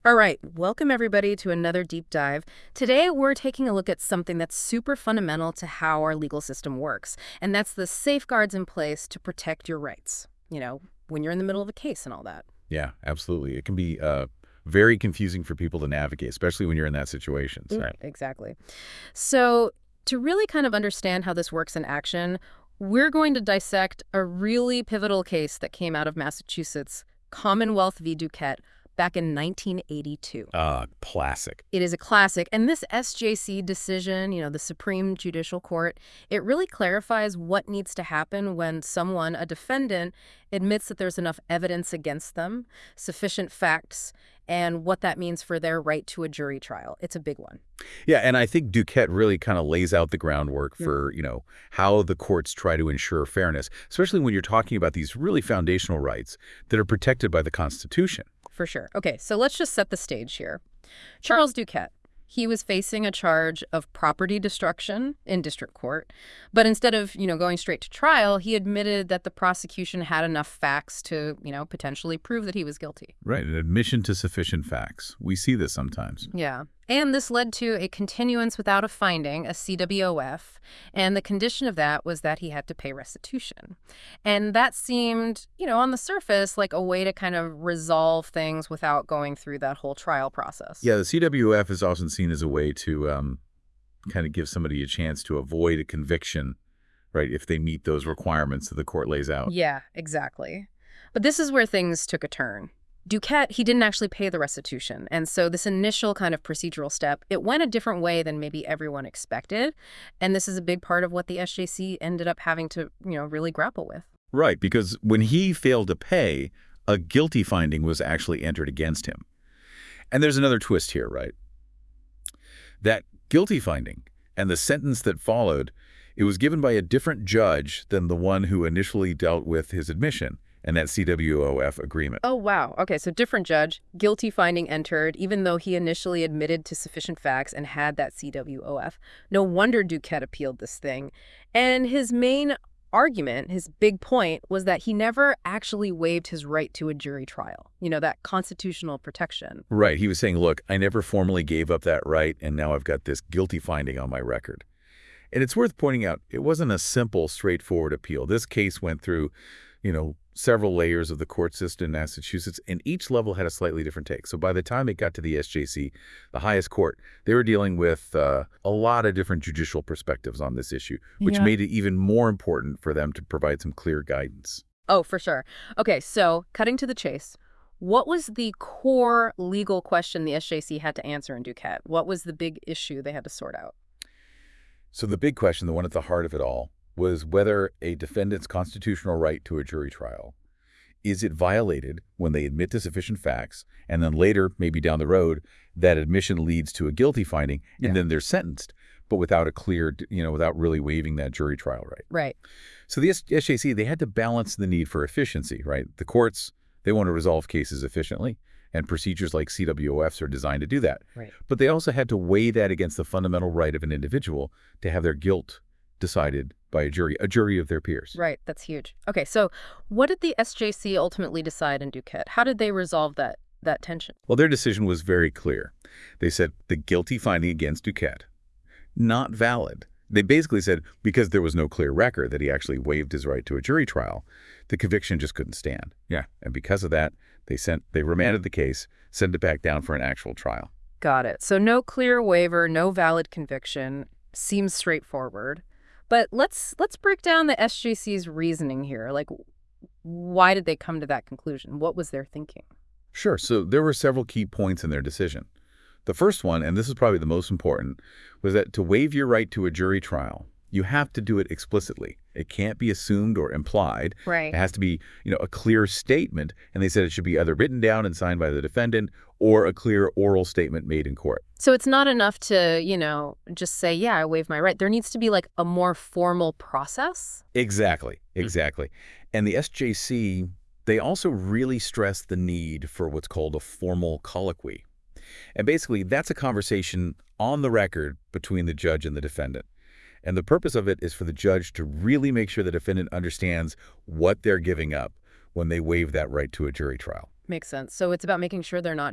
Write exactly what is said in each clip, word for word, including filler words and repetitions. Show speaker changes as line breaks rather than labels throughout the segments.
All right, welcome everybody to another deep dive. Today we're taking a look at something that's super fundamental to how our legal system works, and that's the safeguards in place to protect your rights, you know, when you're in the middle of a case and all that.
Yeah, absolutely. It can be uh, very confusing for people to navigate, especially when you're in that situation. So,
Right, exactly. So, to really kind of understand how this works in action, we're going to dissect a really pivotal case that came out of Massachusetts, Commonwealth v. Duquette, back in nineteen eighty-two.
uh, classic.
It is a classic. And this S J C decision, you know, the Supreme Judicial Court, it really clarifies what needs to happen when someone, a defendant, admits that there's enough evidence against them, sufficient facts, and what that means for their right to a jury trial. It's a big one.
Yeah, and I think Duquette really kind of lays out the groundwork for, you know, how the courts try to ensure fairness, especially when you're talking about these really foundational rights that are protected by the Constitution.
For sure. Okay, so let's just set the stage here. Charles Duquette, he was facing a charge of property destruction in district court, but instead of, you know, going straight to trial, he admitted that the prosecution had enough facts to, you know, potentially prove that he was guilty.
Right, an admission to sufficient facts. We see this sometimes.
Yeah. And this led to a continuance without a finding, a C W O F, and the condition of that was that he had to pay restitution. And that seemed, you know, on the surface like a way to kind of resolve things without going through that whole trial process.
Yeah, the C W F is often seen as a way to um, kind of give somebody a chance to avoid a conviction, right, if they meet those requirements that the court lays out.
Yeah, exactly. But this is where things took a turn. Duquette, he didn't actually pay the restitution, and so this initial kind of procedural step, it went a different way than maybe everyone expected, and this is a big part of what the S J C ended up having to, you know, really grapple with.
Right, because when he failed to pay, a guilty finding was actually entered against him. And there's another twist here, right? That guilty finding and the sentence that followed, it was given by a different judge than the one who initially dealt with his admission and that C W O F agreement.
Oh, wow. Okay, so different judge, guilty finding entered, even though he initially admitted to sufficient facts and had that C W O F. No wonder Duquette appealed this thing. And his main argument, his big point, was that he never actually waived his right to a jury trial, you know, that constitutional protection.
Right, he was saying, look, I never formally gave up that right, and now I've got this guilty finding on my record. And it's worth pointing out, it wasn't a simple, straightforward appeal. This case went through, you know, several layers of the court system in Massachusetts, and each level had a slightly different take. So by the time it got to the S J C, the highest court, they were dealing with uh, a lot of different judicial perspectives on this issue, which
Yeah.
made it even more important for them to provide some clear guidance.
Oh, for sure. Okay, so cutting to the chase, what was the core legal question the S J C had to answer in Duquette? What was the big issue they had to sort out?
So the big question, the one at the heart of it all, was whether a defendant's constitutional right to a jury trial, is it violated when they admit to sufficient facts, and then later, maybe down the road, that admission leads to a guilty finding, and
Yeah.
then they're sentenced, but without a clear, you know, without really waiving that jury trial right.
Right.
So the S J C, they had to balance the need for efficiency, right? The courts, they want to resolve cases efficiently, and procedures like C W O Fs are designed to do that.
Right.
But they also had to weigh that against the fundamental right of an individual to have their guilt decided by a jury, a jury of their peers.
Right, that's huge. Okay, so what did the S J C ultimately decide in Duquette? How did they resolve that that tension?
Well, their decision was very clear. They said the guilty finding against Duquette, not valid. They basically said because there was no clear record that he actually waived his right to a jury trial, the conviction just couldn't stand. Yeah. And because of that, they sent they remanded the case, sent it back down for an actual trial.
Got it. So no clear waiver, no valid conviction. Seems straightforward. But let's let's break down the S J C's reasoning here. Like, why did they come to that conclusion? What was their thinking?
Sure. So there were several key points in their decision. The first one, and this is probably the most important, was that to waive your right to a jury trial, you have to do it explicitly. It can't be assumed or implied.
Right.
It has to be, you know, a clear statement. And they said it should be either written down and signed by the defendant or a clear oral statement made in court.
So it's not enough to, you know, just say, yeah, I waive my right. There needs to be like a more formal process.
Exactly. Exactly. And the S J C, they also really stressed the need for what's called a formal colloquy. And basically, that's a conversation on the record between the judge and the defendant. And the purpose of it is for the judge to really make sure the defendant understands what they're giving up when they waive that right to a jury trial.
Makes sense. So it's about making sure they're not just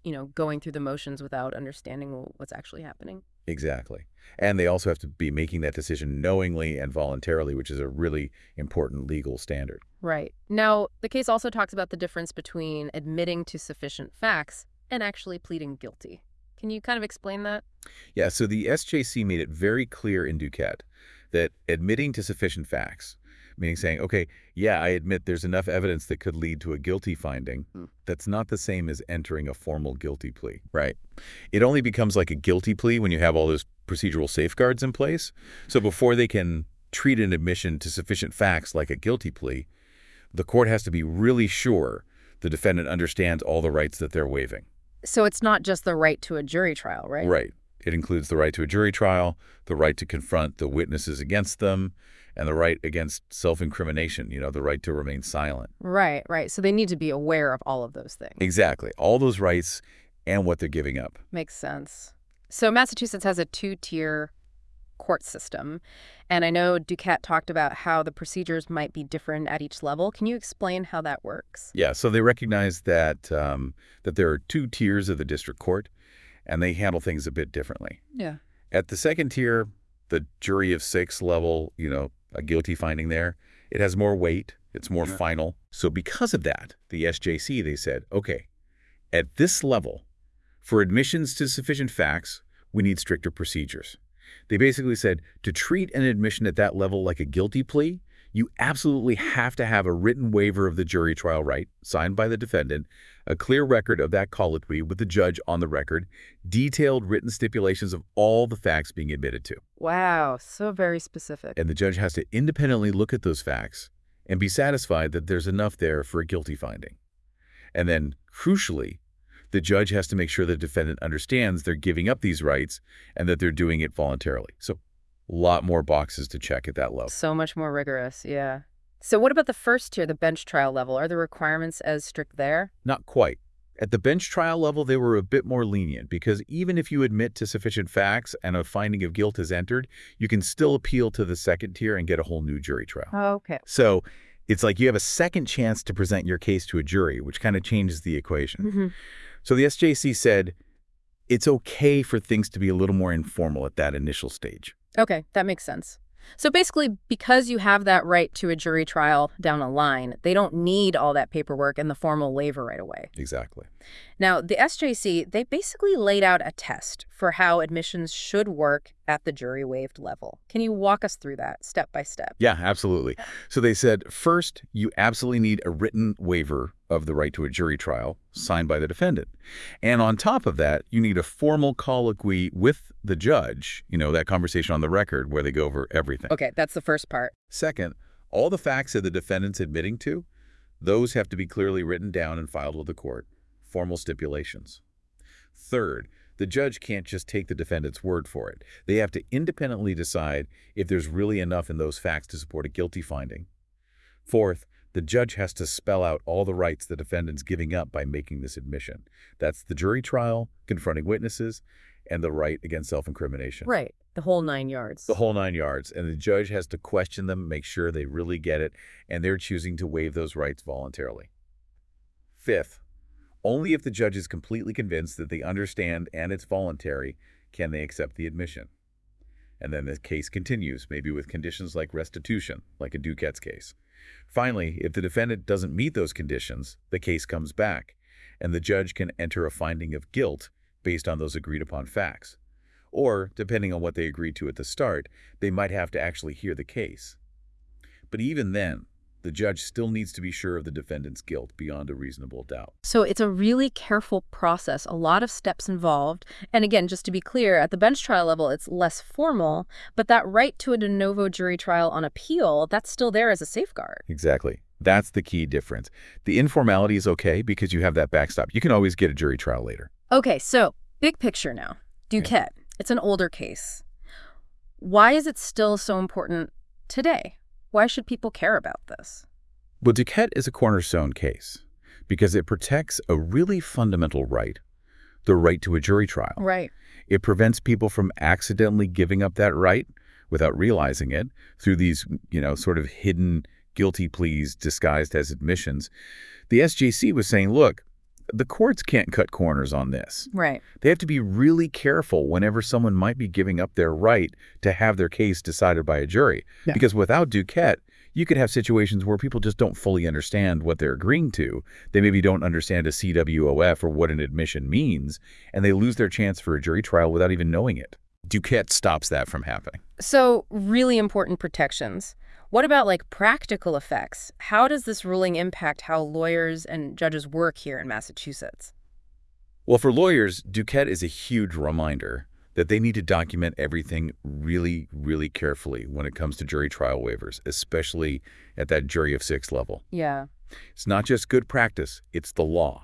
you know, going through the motions without understanding what's actually happening.
Exactly. And they also have to be making that decision knowingly and voluntarily, which is a really important legal standard.
Right. Now, the case also talks about the difference between admitting to sufficient facts and actually pleading guilty. Can you kind of explain that?
Yeah, so the S J C made it very clear in Duquette that admitting to sufficient facts, meaning saying, okay, yeah, I admit there's enough evidence that could lead to a guilty finding,
Hmm.
that's not the same as entering a formal guilty plea. Right. It only becomes like a guilty plea when you have all those procedural safeguards in place. So before they can treat an admission to sufficient facts like a guilty plea, the court has to be really sure the defendant understands all the rights that they're waiving.
So it's not just the right to a jury trial, right?
Right. It includes the right to a jury trial, the right to confront the witnesses against them, and the right against self-incrimination, you know, the right to remain silent.
Right, right. So they need to be aware of all of those things.
Exactly. All those rights and what they're giving up.
Makes sense. So Massachusetts has a two-tier court system, and I know Duquette talked about how the procedures might be different at each level. Can you explain how that works?
Yeah, so they recognize that um, that there are two tiers of the district court, and they handle things a bit differently.
Yeah.
At the second tier, the jury of six level, you know, a guilty finding there, it has more weight. It's more
Yeah.
final. So because of that, the S J C, they said, okay, at this level, for admissions to sufficient facts, we need stricter procedures. They basically said to treat an admission at that level like a guilty plea, you absolutely have to have a written waiver of the jury trial right, signed by the defendant, a clear record of that colloquy with the judge on the record, detailed written stipulations of all the facts being admitted to.
Wow, so very specific.
And the judge has to independently look at those facts and be satisfied that there's enough there for a guilty finding. And then, crucially, the judge has to make sure the defendant understands they're giving up these rights and that they're doing it voluntarily. So a lot more boxes to check at that level.
So much more rigorous, yeah. So what about the first tier, the bench trial level? Are the requirements as strict there?
Not quite. At the bench trial level, they were a bit more lenient because even if you admit to sufficient facts and a finding of guilt is entered, you can still appeal to the second tier and get a whole new jury trial.
Okay.
So it's like you have a second chance to present your case to a jury, which kind of changes the equation.
Mm-hmm.
So the S J C said it's okay for things to be a little more informal at that initial stage.
Okay, that makes sense. So basically, because you have that right to a jury trial down the line, they don't need all that paperwork and the formal waiver right away.
Exactly.
Now, the S J C, they basically laid out a test for how admissions should work at the jury waived level. Can you walk us through that step by step?
Yeah, absolutely. So they said, first, you absolutely need a written waiver of the right to a jury trial signed by the defendant. And on top of that, you need a formal colloquy with the judge, you know, that conversation on the record where they go over everything.
Okay, that's the first part.
Second, all the facts that the defendant's admitting to, those have to be clearly written down and filed with the court, formal stipulations. Third, the judge can't just take the defendant's word for it. They have to independently decide if there's really enough in those facts to support a guilty finding. Fourth, the judge has to spell out all the rights the defendant's giving up by making this admission. That's the jury trial, confronting witnesses, and the right against self-incrimination.
Right, the whole nine yards.
The whole nine yards. And the judge has to question them, make sure they really get it, and they're choosing to waive those rights voluntarily. Fifth, only if the judge is completely convinced that they understand and it's voluntary can they accept the admission. And then the case continues, maybe with conditions like restitution, like in Duquette's case. Finally, if the defendant doesn't meet those conditions, the case comes back, and the judge can enter a finding of guilt based on those agreed-upon facts. Or, depending on what they agreed to at the start, they might have to actually hear the case. But even then, the judge still needs to be sure of the defendant's guilt beyond a reasonable doubt.
So it's a really careful process, a lot of steps involved. And again, just to be clear, at the bench trial level, it's less formal, but that right to a de novo jury trial on appeal, that's still there as a safeguard.
Exactly. That's the key difference. The informality is okay because you have that backstop. You can always get a jury trial later.
Okay, so big picture now. Duquette, it's an older case. Why is it still so important today? Why should people care about this?
Well, Duquette is a cornerstone case because it protects a really fundamental right, the right to a jury trial.
Right.
It prevents people from accidentally giving up that right without realizing it through these, you know, sort of hidden guilty pleas disguised as admissions. The S J C was saying, look, the courts can't cut corners on this.
Right.
They have to be really careful whenever someone might be giving up their right to have their case decided by a jury.
Yeah.
Because without Duquette, you could have situations where people just don't fully understand what they're agreeing to. They maybe don't understand a C W O F or what an admission means, and they lose their chance for a jury trial without even knowing it. Duquette stops that from happening.
So, really important protections. What about, like, practical effects? How does this ruling impact how lawyers and judges work here in Massachusetts?
Well, for lawyers, Duquette is a huge reminder that they need to document everything really, really carefully when it comes to jury trial waivers, especially at that jury of six level.
Yeah.
It's not just good practice, it's the law.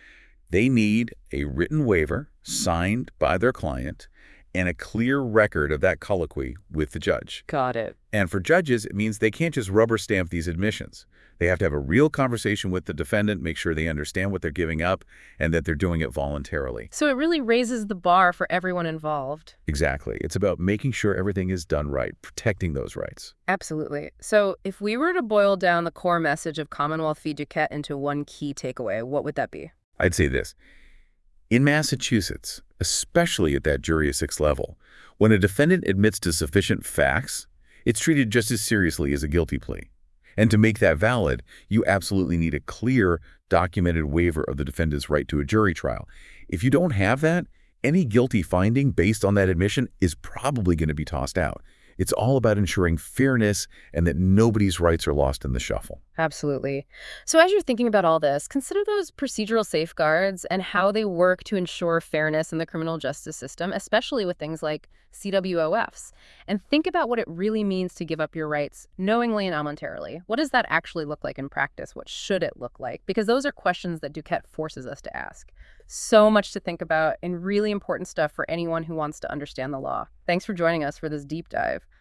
They need a written waiver signed by their client and a clear record of that colloquy with the judge.
Got it.
And for judges, it means they can't just rubber stamp these admissions. They have to have a real conversation with the defendant, make sure they understand what they're giving up, and that they're doing it voluntarily.
So it really raises the bar for everyone involved.
Exactly. It's about making sure everything is done right, protecting those rights.
Absolutely. So if we were to boil down the core message of Commonwealth v. Duquette into one key takeaway, what would that be?
I'd say this. In Massachusetts, especially at that jury of six level, when a defendant admits to sufficient facts, it's treated just as seriously as a guilty plea. And to make that valid, you absolutely need a clear, documented waiver of the defendant's right to a jury trial. If you don't have that, any guilty finding based on that admission is probably going to be tossed out. It's all about ensuring fairness and that nobody's rights are lost in the shuffle.
Absolutely. So as you're thinking about all this, consider those procedural safeguards and how they work to ensure fairness in the criminal justice system, especially with things like C W O Fs. And think about what it really means to give up your rights knowingly and voluntarily. What does that actually look like in practice? What should it look like? Because those are questions that Duquette forces us to ask. So much to think about and really important stuff for anyone who wants to understand the law. Thanks for joining us for this deep dive.